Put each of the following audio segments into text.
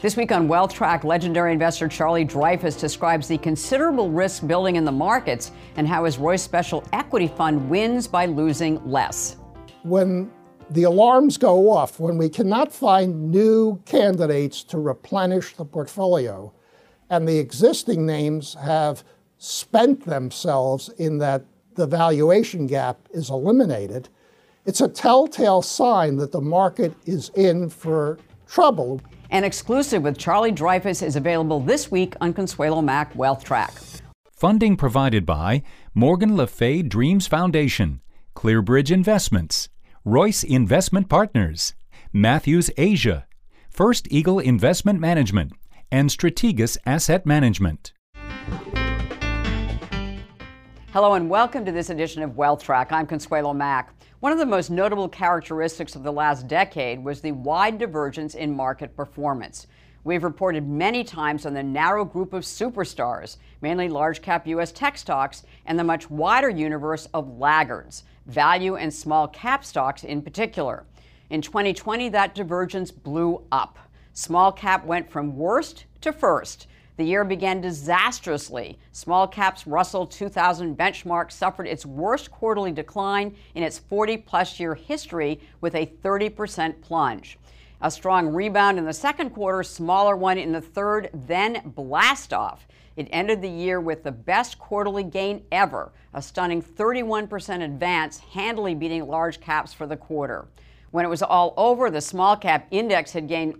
This week on Wealth Track, legendary investor Charlie Dreyfus describes the considerable risk building in the markets and how his Royce Special Equity Fund wins by losing less. When the alarms go off, when we cannot find new candidates to replenish the portfolio, and the existing names have spent themselves in that the valuation gap is eliminated, it's a telltale sign that the market is in for trouble. An exclusive with Charlie Dreyfus is available this week on Consuelo Mack Wealth Track. Funding provided by Morgan Le Fay Dreams Foundation, ClearBridge Investments, Royce Investment Partners, Matthews Asia, First Eagle Investment Management, and Strategas Asset Management. Hello and welcome to this edition of Wealth Track. I'm Consuelo Mack. One of the most notable characteristics of the last decade was the wide divergence in market performance. We've reported many times on the narrow group of superstars, mainly large-cap U.S. tech stocks, and the much wider universe of laggards, value and small-cap stocks in particular. In 2020, that divergence blew up. Small-cap went from worst to first. The year began disastrously. Small caps Russell 2000 benchmark suffered its worst quarterly decline in its 40-plus year history with a 30% plunge. A strong rebound in the second quarter, smaller one in the third, then blast off. It ended the year with the best quarterly gain ever, a stunning 31% advance, handily beating large caps for the quarter. When it was all over, the small cap index had gained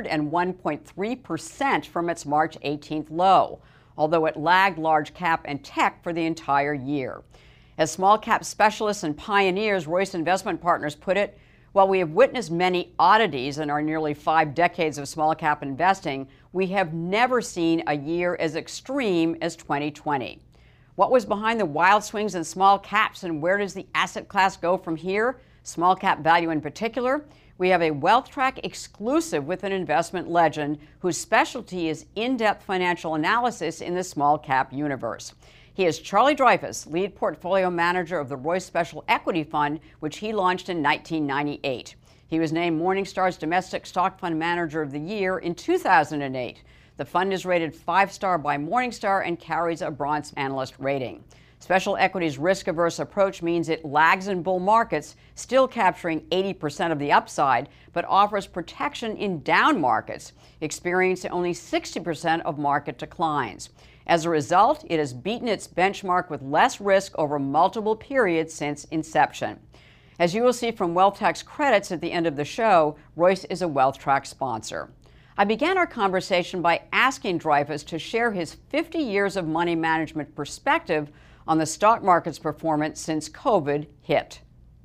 101.3% from its March 18th low, although it lagged large cap and tech for the entire year. As small cap specialists and pioneers, Royce Investment Partners put it, while we have witnessed many oddities in our nearly 5 decades of small cap investing, we have never seen a year as extreme as 2020. What was behind the wild swings in small caps, and where does the asset class go from here? Small cap value in particular? We have a Wealth Track exclusive with an investment legend whose specialty is in-depth financial analysis in the small cap universe. He is Charlie Dreyfus, lead portfolio manager of the Royce Special Equity Fund, which he launched in 1998. He was named Morningstar's Domestic Stock Fund Manager of the Year in 2008. The fund is rated 5-star by Morningstar and carries a bronze analyst rating. Special Equity's risk-averse approach means it lags in bull markets, still capturing 80% of the upside, but offers protection in down markets, experiencing only 60% of market declines. As a result, it has beaten its benchmark with less risk over multiple periods since inception. As you will see from Wealth Track's credits at the end of the show, Royce is a Wealth Track sponsor. I began our conversation by asking Dreyfus to share his 50 years of money management perspective on the stock market's performance since COVID hit.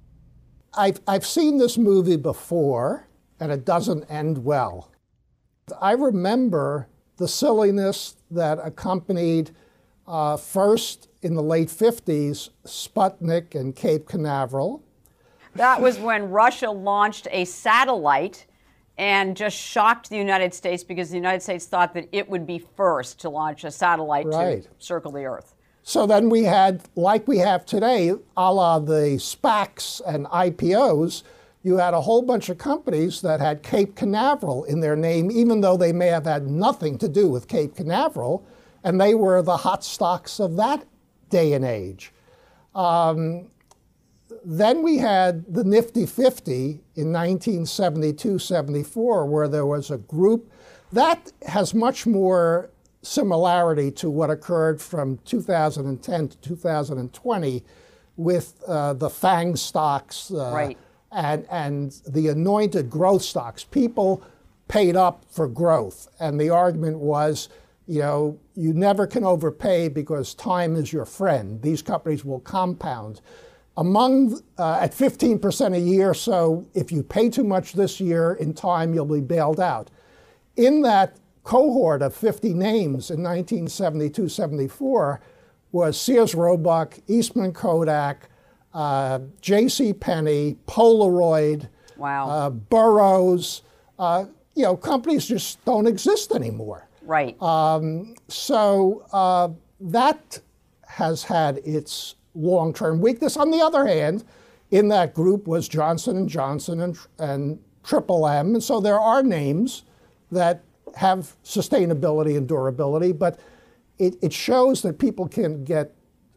I've seen this movie before, and it doesn't end well. I remember the silliness that accompanied first in the late 50s, Sputnik and Cape Canaveral. That was when Russia launched a satellite and just shocked the United States because the United States thought that it would be first to launch a satellite to circle the Earth. So then we had, like we have today, a la the SPACs and IPOs, you had a whole bunch of companies that had Cape Canaveral in their name, even though they may have had nothing to do with Cape Canaveral, and they were the hot stocks of that day and age. Then we had the Nifty 50 in 1972-74, where there was a group that has much more similarity to what occurred from 2010 to 2020 with the FANG stocks and the anointed growth stocks. People paid up for growth, and the argument was, you never can overpay because time is your friend. These companies will compound. At 15% a year, so if you pay too much this year, in time you'll be bailed out. In that cohort of 50 names in 1972-74 was Sears Roebuck, Eastman Kodak, J.C. Penney, Polaroid, Burroughs. Companies just don't exist anymore. Right. So that has had its long-term weakness. On the other hand, in that group was Johnson & Johnson and Triple M. And so there are names that have sustainability and durability, but it shows that people can get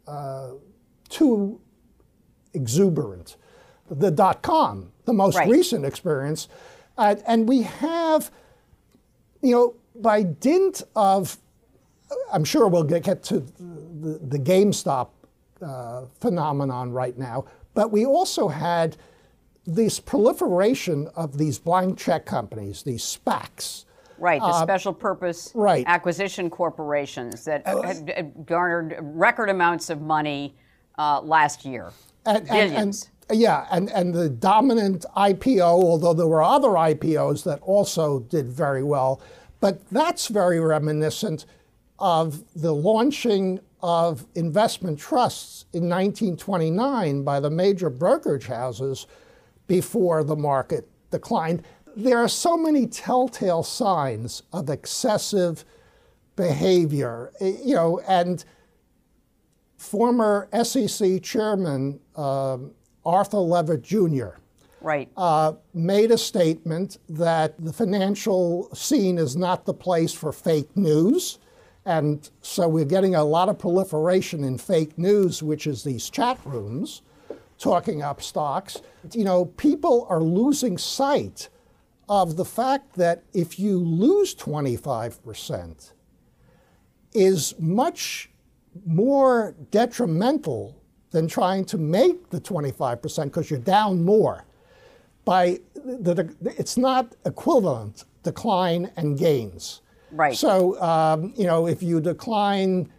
too exuberant. The .com, the most recent experience, and we have, by dint of, I'm sure we'll get to the GameStop phenomenon right now, but we also had this proliferation of these blank check companies, these SPACs. Right, the special purpose acquisition corporations that had garnered record amounts of money last year. Billions. And the dominant IPO, although there were other IPOs that also did very well, but that's very reminiscent of the launching of investment trusts in 1929 by the major brokerage houses before the market declined. There are so many telltale signs of excessive behavior, and former SEC chairman Arthur Levitt Jr. Made a statement that the financial scene is not the place for fake news. And so we're getting a lot of proliferation in fake news, which is these chat rooms talking up stocks. People are losing sight of the fact that if you lose 25% is much more detrimental than trying to make the 25% because you're down more. It's not equivalent decline and gains. Right. So, if you decline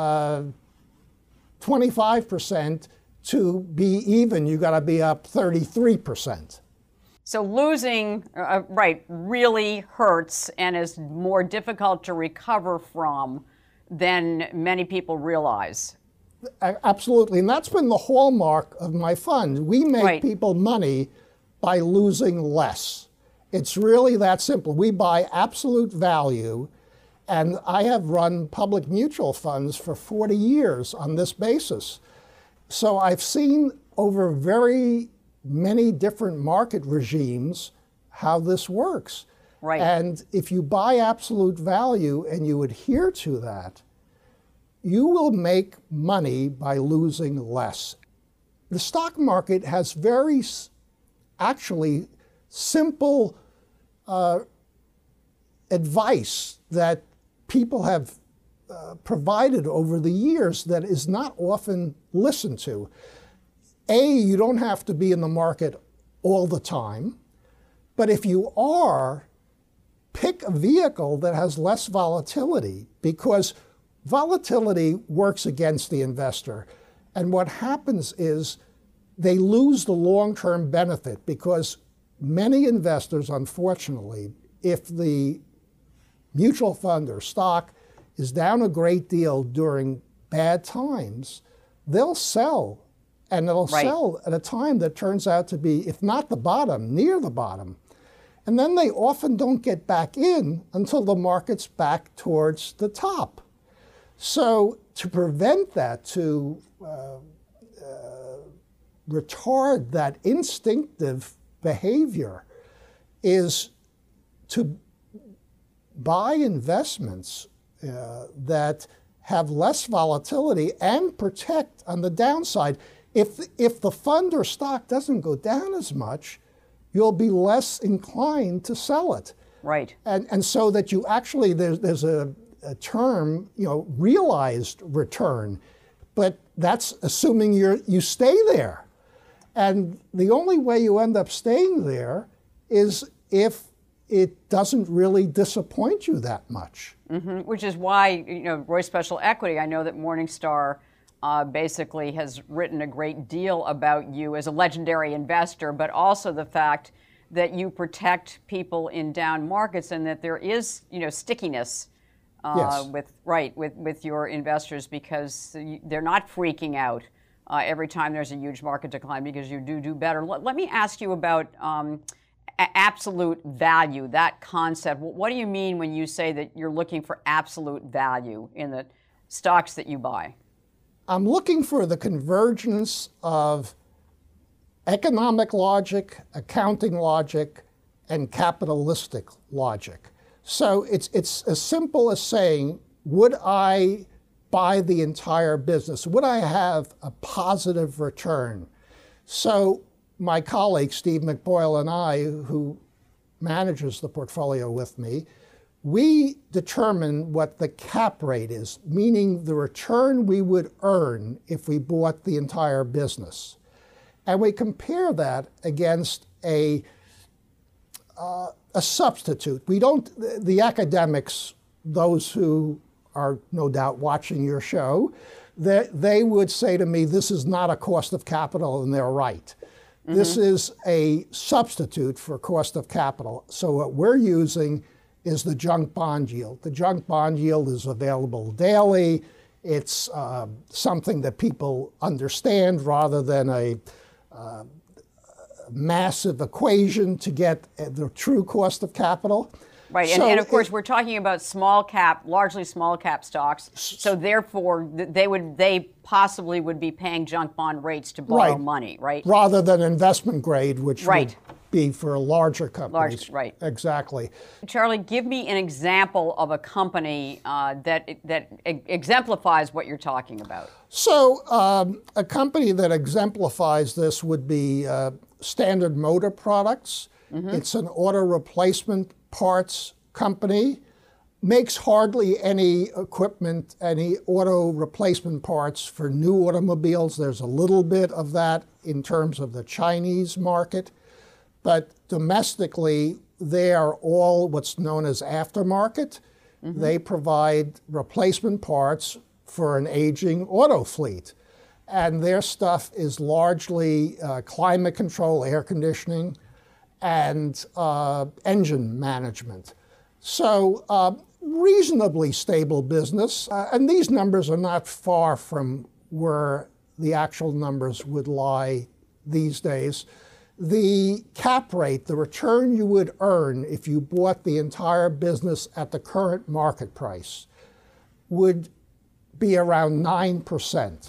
25% to be even, you got to be up 33%. So losing, really hurts and is more difficult to recover from than many people realize. Absolutely, and that's been the hallmark of my fund. We make people money by losing less. It's really that simple. We buy absolute value, and I have run public mutual funds for 40 years on this basis. So I've seen over very many different market regimes how this works. Right. And if you buy absolute value and you adhere to that, you will make money by losing less. The stock market has very actually simple advice that people have provided over the years that is not often listened to. You don't have to be in the market all the time, but if you are, pick a vehicle that has less volatility, because volatility works against the investor. And what happens is they lose the long-term benefit, because many investors, unfortunately, if the mutual fund or stock is down a great deal during bad times, they'll sell. And they'll sell at a time that turns out to be, if not the bottom, near the bottom. And then they often don't get back in until the market's back towards the top. So to prevent that, to retard that instinctive behavior, is to buy investments that have less volatility and protect on the downside. If the fund or stock doesn't go down as much, you'll be less inclined to sell it. Right. And so that you actually, there's a term, realized return, but that's assuming you stay there. And the only way you end up staying there is if it doesn't really disappoint you that much. Mm-hmm. Which is why, Royce Special Equity, I know that Morningstar basically has written a great deal about you as a legendary investor, but also the fact that you protect people in down markets and that there is, stickiness with your investors, because they're not freaking out every time there's a huge market decline, because you do better. Let me ask you about absolute value, that concept. What do you mean when you say that you're looking for absolute value in the stocks that you buy? I'm looking for the convergence of economic logic, accounting logic, and capitalistic logic. So it's as simple as saying, would I buy the entire business? Would I have a positive return? So my colleague, Steve McBoyle, and I, who manages the portfolio with me, we determine what the cap rate is, meaning the return we would earn if we bought the entire business. And we compare that against a substitute. We don't, the academics, those who are no doubt watching your show, they would say to me, this is not a cost of capital, and they're right. Mm-hmm. This is a substitute for cost of capital. So what we're using is the junk bond yield. The junk bond yield is available daily. It's something that people understand rather than a massive equation to get the true cost of capital. Right, and of course we're talking about small cap, largely small cap stocks. So therefore, they possibly would be paying junk bond rates to borrow money, right? Rather than investment grade, which would be for larger companies. Right. Exactly. Charlie, give me an example of a company that exemplifies what you're talking about. So a company that exemplifies this would be Standard Motor Products. Mm-hmm. It's an auto replacement parts company, makes hardly any equipment, any auto replacement parts for new automobiles. There's a little bit of that in terms of the Chinese market, but domestically, they are all what's known as aftermarket. Mm-hmm. They provide replacement parts for an aging auto fleet. And their stuff is largely climate control, air conditioning, and engine management. So reasonably stable business. And these numbers are not far from where the actual numbers would lie these days. The cap rate, the return you would earn if you bought the entire business at the current market price, would be around 9%.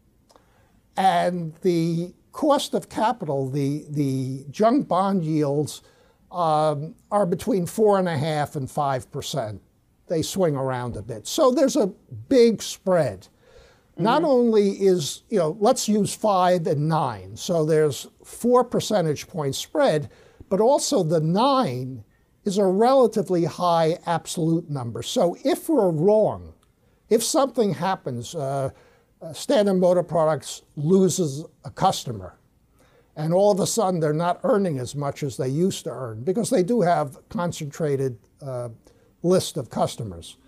And the cost of capital, the junk bond yields are between 4.5% and 5%. They swing around a bit. So there's a big spread. Mm-hmm. Not only is, let's use 5 and 9. So there's 4 percentage point spread, but also the 9 is a relatively high absolute number. So if we're wrong, if something happens, Standard Motor Products loses a customer, and all of a sudden they're not earning as much as they used to earn because they do have a concentrated list of customers.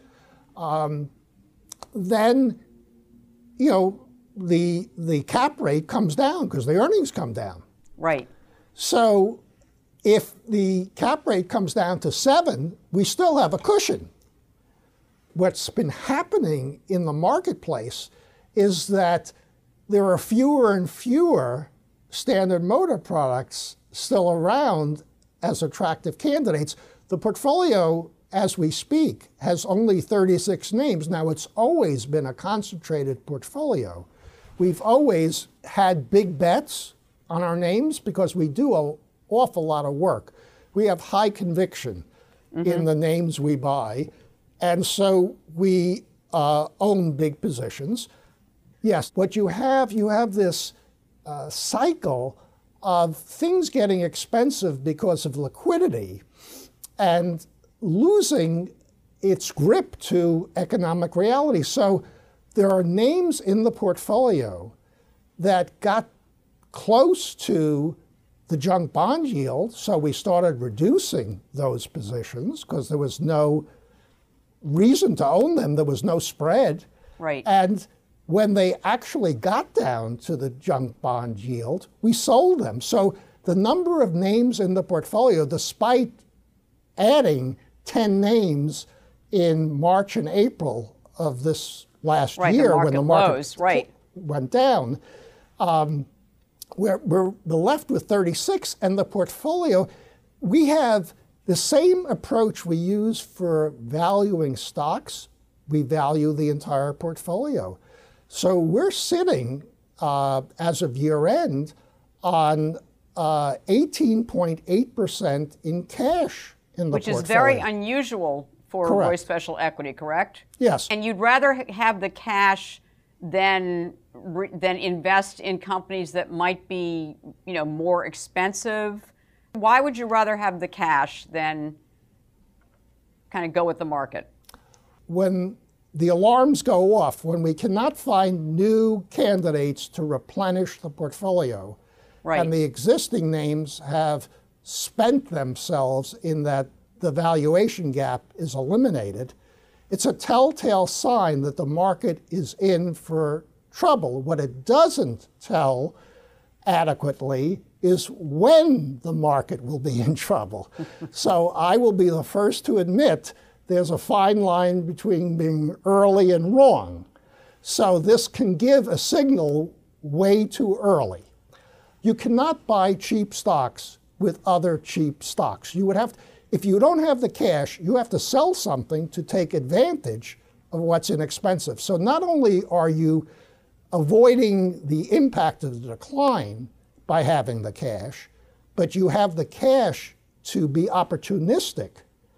Then, the cap rate comes down because the earnings come down. Right. So if the cap rate comes down to 7, we still have a cushion. What's been happening in the marketplace is that there are fewer and fewer Standard Motor Products still around as attractive candidates. The portfolio, as we speak, has only 36 names. Now, it's always been a concentrated portfolio. We've always had big bets on our names because we do an awful lot of work. We have high conviction in the names we buy, and so we own big positions. Yes, what you have this cycle of things getting expensive because of liquidity and losing its grip to economic reality. So there are names in the portfolio that got close to the junk bond yield, so we started reducing those positions because there was no reason to own them. There was no spread. Right. And when they actually got down to the junk bond yield, we sold them. So the number of names in the portfolio, despite adding 10 names in March and April of this last year when the market went down, we're left with 36. And the portfolio, we have the same approach we use for valuing stocks. We value the entire portfolio. So we're sitting, as of year end, on 18.8% in cash in the Which portfolio. is very unusual for Correct. Royce Special Equity, correct? Yes. And you'd rather have the cash than invest in companies that might be, more expensive. Why would you rather have the cash than kind of go with the market? When the alarms go off, when we cannot find new candidates to replenish the portfolio, Right. and the existing names have spent themselves in that the valuation gap is eliminated, it's a telltale sign that the market is in for trouble. What it doesn't tell adequately is when the market will be in trouble. So I will be the first to admit there's a fine line between being early and wrong. So this can give a signal way too early. You cannot buy cheap stocks with other cheap stocks. You would have to, if you don't have the cash, you have to sell something to take advantage of what's inexpensive. So not only are you avoiding the impact of the decline by having the cash, but you have the cash to be opportunistic.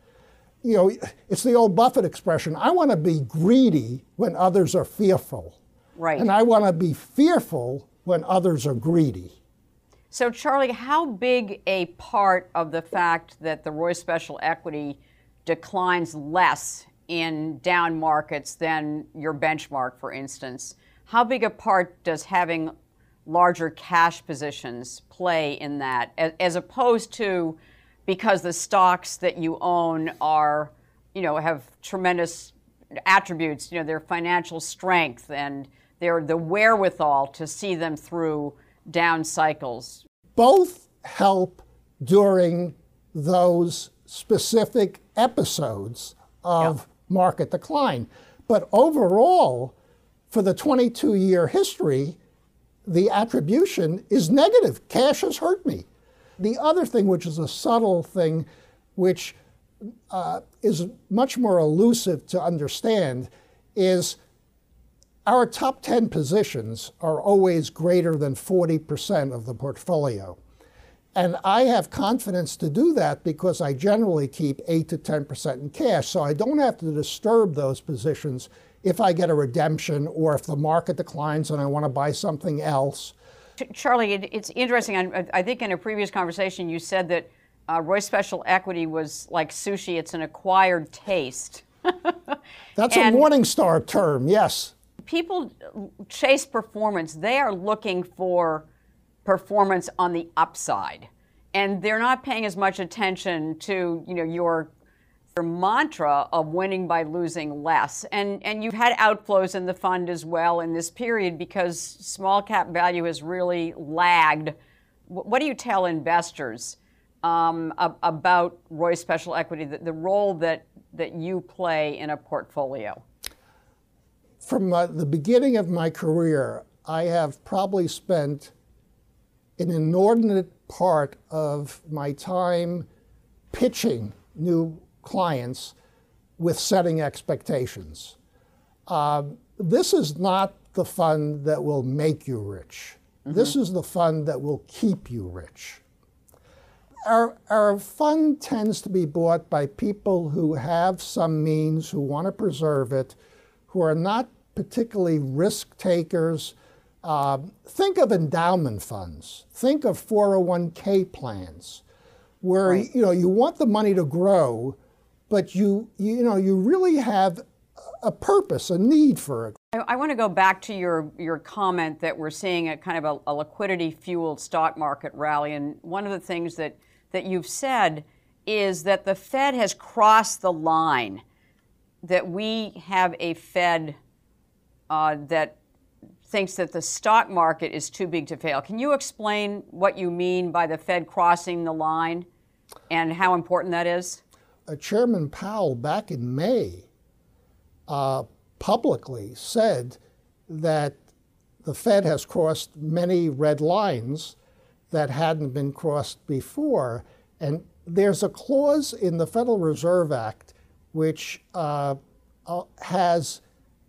It's the old Buffett expression, I want to be greedy when others are fearful. Right. And I want to be fearful when others are greedy. So, Charlie, how big a part of the fact that the Royce Special Equity declines less in down markets than your benchmark, for instance, how big a part does having larger cash positions play in that, as opposed to because the stocks that you own are, have tremendous attributes, their financial strength and their the wherewithal to see them through down cycles? Both help during those specific episodes of market decline. But overall, for the 22-year history, the attribution is negative. Cash has hurt me. The other thing, which is a subtle thing, which is much more elusive to understand, is our top 10 positions are always greater than 40% of the portfolio. And I have confidence to do that because I generally keep 8 to 10% in cash, so I don't have to disturb those positions if I get a redemption or if the market declines and I want to buy something else. Charlie, it's interesting. I think in a previous conversation you said that Royce Special Equity was like sushi. It's an acquired taste. That's a Morningstar term, yes. People chase performance. They are looking for performance on the upside, and they're not paying as much attention to your mantra of winning by losing less. And you've had outflows in the fund as well in this period because small cap value has really lagged. What do you tell investors about Royce Special Equity, the role that you play in a portfolio? From the beginning of my career, I have probably spent an inordinate part of my time pitching new clients with setting expectations. This is not the fund that will make you rich. Mm-hmm. This is the fund that will keep you rich. Our fund tends to be bought by people who have some means, who want to preserve it, who are not particularly risk takers. Think of endowment funds. Think of 401k plans, where right. You want the money to grow, but you really have a purpose, a need for it. I want to go back to your comment that we're seeing a kind of a liquidity-fueled stock market rally, and one of the things that you've said is that the Fed has crossed the line, that we have a Fed that thinks that the stock market is too big to fail. Can you explain what you mean by the Fed crossing the line and how important that is? Chairman Powell, back in May, publicly said that the Fed has crossed many red lines that hadn't been crossed before. And there's a clause in the Federal Reserve Act which has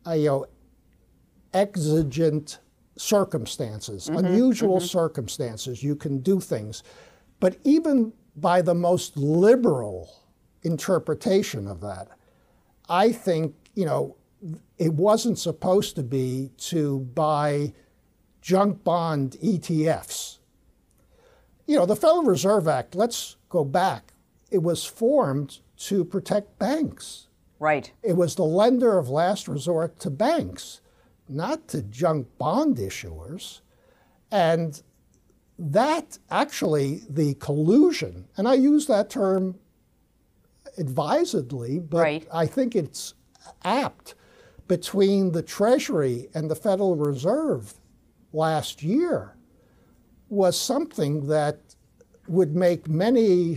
exigent circumstances, unusual circumstances. You can do things. But even by the most liberal interpretation of that. I think, it wasn't supposed to be to buy junk bond ETFs. The Federal Reserve Act, let's go back, it was formed to protect banks. Right. It was the lender of last resort to banks, not to junk bond issuers. And that actually, the collusion, and I use that term advisedly, but right. I think it's apt, between the Treasury and the Federal Reserve last year was something that would make many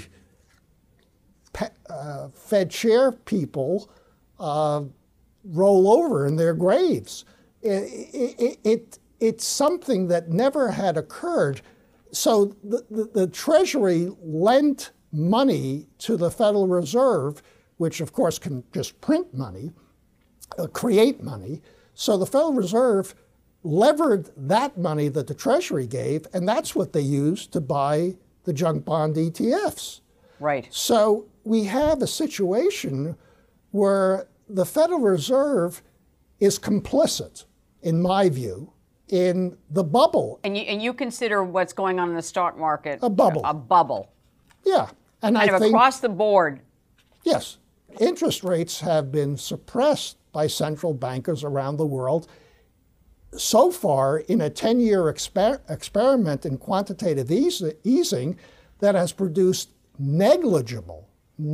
Fed chair people roll over in their graves. It's something that never had occurred. So the Treasury lent money to the Federal Reserve, which of course can just print money, create money. So the Federal Reserve levered that money that the Treasury gave, and that's what they used to buy the junk bond ETFs. Right. So we have a situation where the Federal Reserve is complicit, in my view, in the bubble. And you consider what's going on in the stock market a bubble. A bubble. Yeah. And kind I of think, across the board. Yes. Interest rates have been suppressed by central bankers around the world. So far, in a 10-year experiment in quantitative easing that has produced negligible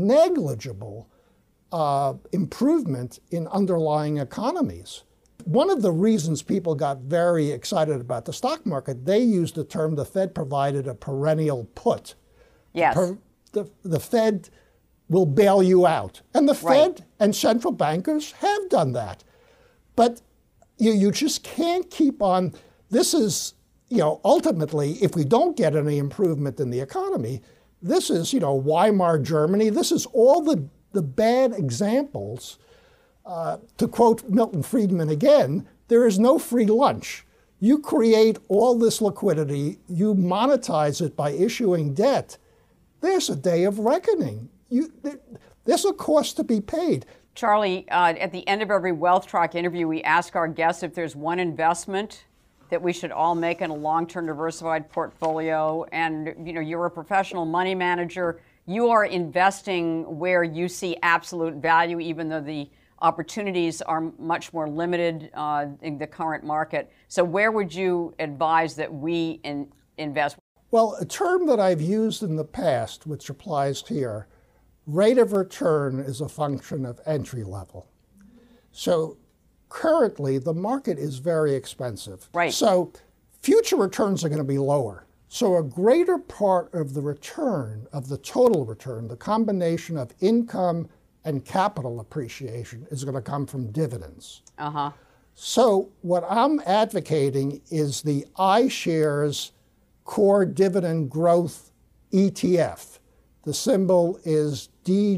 improvement in underlying economies. One of the reasons people got very excited about the stock market, they used the term the Fed provided a perennial put. Yes. The Fed will bail you out. And the Right. Fed and central bankers have done that. But you just can't keep on. This is, ultimately, if we don't get any improvement in the economy, this is, Weimar Germany. This is all the bad examples. To quote Milton Friedman again, there is no free lunch. You create all this liquidity, you monetize it by issuing debt. There's a day of reckoning. There's a cost to be paid. Charlie, at the end of every Wealth Track interview, we ask our guests if there's one investment that we should all make in a long-term diversified portfolio. And, you're a professional money manager. You are investing where you see absolute value, even though the opportunities are much more limited in the current market. So where would you advise that we invest? Well, a term that I've used in the past, which applies here, rate of return is a function of entry level. So currently, the market is very expensive. Right. So future returns are going to be lower. So a greater part of the return, of the total return, the combination of income and capital appreciation, is going to come from dividends. Uh-huh. So what I'm advocating is the iShares Core Dividend Growth ETF. The symbol is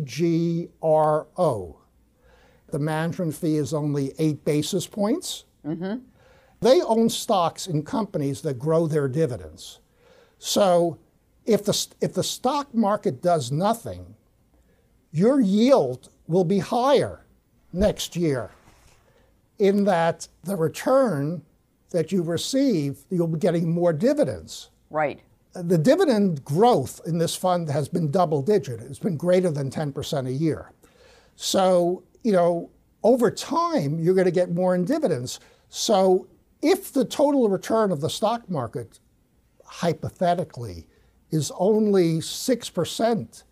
DGRO. The management fee is only 8 basis points. Mm-hmm. They own stocks in companies that grow their dividends. So if the stock market does nothing, your yield will be higher next year, in that the return that you receive, you'll be getting more dividends. Right. The dividend growth in this fund has been double digit. It's been greater than 10% a year. So, over time, you're going to get more in dividends. So if the total return of the stock market, hypothetically, is only 6%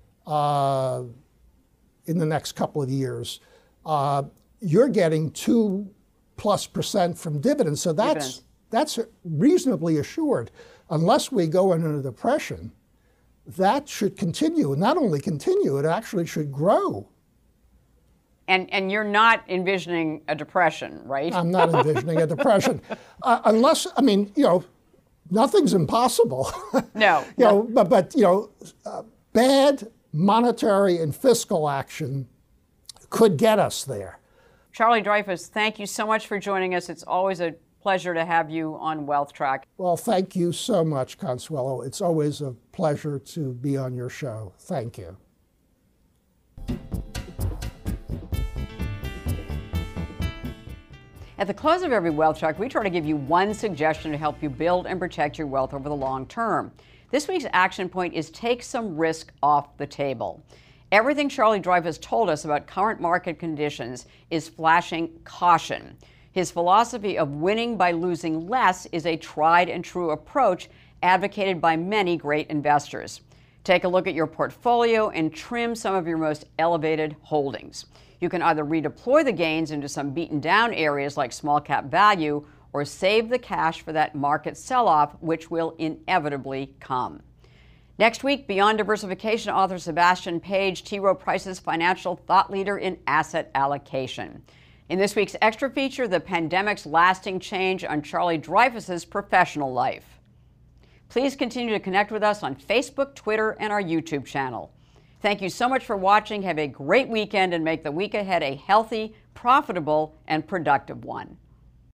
in the next couple of years, you're getting 2+% from dividends. So that's reasonably assured. Unless we go into a depression, that should continue. Not only continue, it actually should grow. And you're not envisioning a depression, right? I'm not envisioning a depression. Unless, nothing's impossible. No. But bad monetary and fiscal action could get us there. Charlie Dreyfus, thank you so much for joining us. It's always a pleasure to have you on Wealth Track. Well, thank you so much, Consuelo. It's always a pleasure to be on your show. Thank you. At the close of every Wealth Track, we try to give you one suggestion to help you build and protect your wealth over the long term. This week's action point is take some risk off the table. Everything Charlie Dreyfus told us about current market conditions is flashing caution. His philosophy of winning by losing less is a tried and true approach advocated by many great investors. Take a look at your portfolio and trim some of your most elevated holdings. You can either redeploy the gains into some beaten down areas like small cap value or save the cash for that market sell-off, which will inevitably come. Next week, Beyond Diversification author Sebastian Page, T. Rowe Price's financial thought leader in asset allocation. In this week's extra feature, the pandemic's lasting change on Charlie Dreyfus's professional life. Please continue to connect with us on Facebook, Twitter, and our YouTube channel. Thank you so much for watching. Have a great weekend and make the week ahead a healthy, profitable, and productive one.